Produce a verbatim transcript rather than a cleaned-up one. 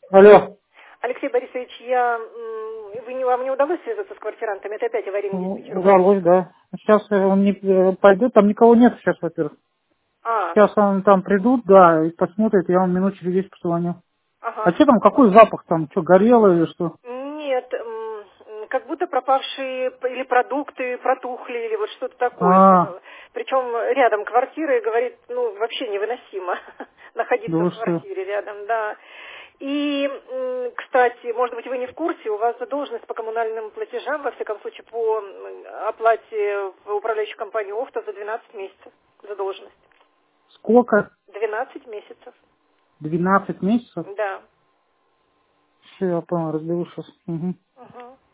Алло. Алексей Борисович, я, м, вы не, вам не удалось связаться с квартирантами? Это опять аварийный Ну, диспетчер говорит. удалось, да. Сейчас э, он не э, пойдет, там никого нет сейчас, во-первых. А, Сейчас он там придут, да, и посмотрят, я вам минут через десять позвоню. А ага. что там, какой запах там, что, горело или что? Нет, м, м, как будто пропавшие п- или продукты протухли, или вот что-то такое. А, Причем рядом квартира, и говорит, ну, вообще невыносимо да находиться в вы что? квартире рядом, да. И, м, кстати, может быть, вы не в курсе, у вас задолженность по коммунальным платежам, во всяком случае, по м, оплате в управляющую компанию ОФТА за двенадцать месяцев задолженность. Сколько? двенадцать месяцев, Двенадцать месяцев? да. Все, я понял, разберу сейчас. Угу. Ага.